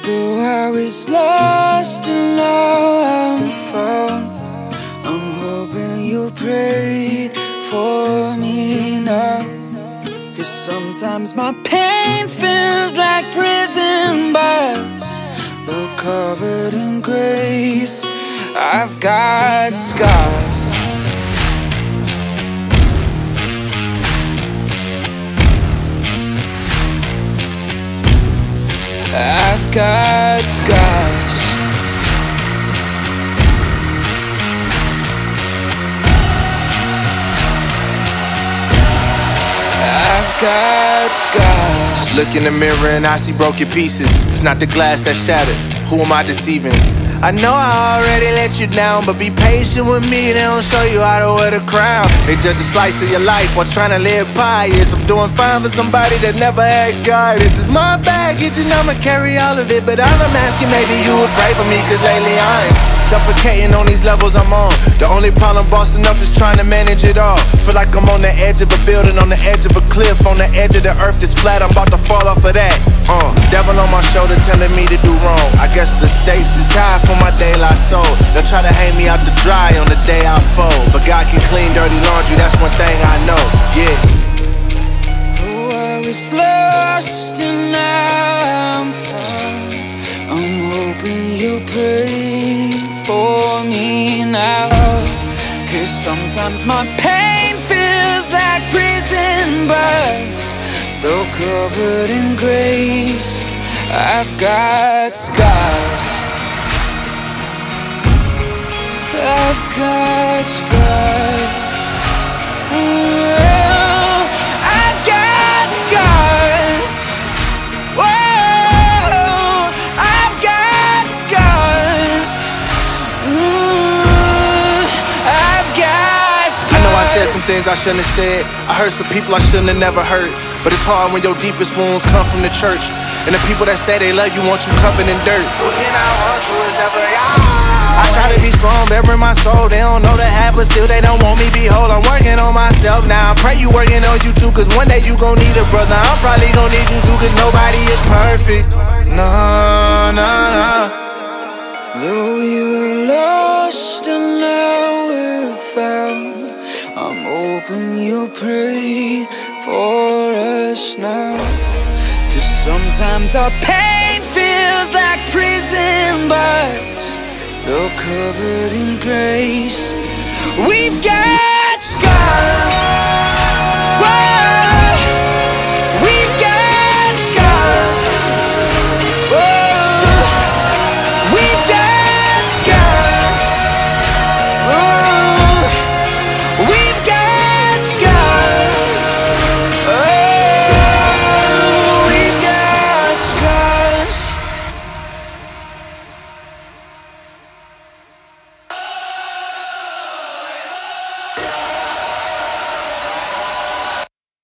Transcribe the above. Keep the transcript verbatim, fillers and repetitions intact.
Though I was lost and now I'm found, I'm hoping you'll pray for me now. Cause sometimes my pain feels like prison bars, though covered in grace, I've got scars. I've got scars. I've got scars. Look in the mirror and I see broken pieces. It's not the glass that shattered. Who am I deceiving? I know I already let you down, but be patient with me, they don't show you how to wear the crown. They judge a slice of your life while trying to live pious. I'm doing fine for somebody that never had guidance. It's my baggage and I'ma carry all of it, but all I'm asking, maybe you would pray for me, cause lately I'm suffocating on these levels I'm on. The only problem bossing up is trying to manage it all. Feel like I'm on the edge of a building, on the edge of a cliff, on the edge of the earth that's flat, I'm about to fall off of that. Uh, devil on my shoulder telling me to do wrong. I guess the stakes is high for my daylight soul. They'll try to hang me out to dry on the day I fold, but God can clean dirty laundry, that's one thing I know, yeah. Though I was lost and now I'm found, I'm hoping you'll pray for me now. Cause sometimes my pain feels like prison bars, though covered in grace, I've got scars. I've got scars. Oh, I've got scars. Whoa, I've got scars. Ooh, I've got scars. I know I said some things I shouldn't have said. I hurt some people I shouldn't have never hurt. But it's hard when your deepest wounds come from the church, and the people that say they love you want you covered in dirt. I try to be strong, bearing my soul. They don't know the half, but still they don't want me be whole. I'm working on myself now. I pray you working on you too, cause one day you gon' need a brother. I'm probably gon' need you too, cause nobody is perfect. No, no, no. Though we were lost and now we're found, I'm hoping you'll pray for us now. Cause sometimes our pain feels like prison bars, though covered in grace, we've got scars.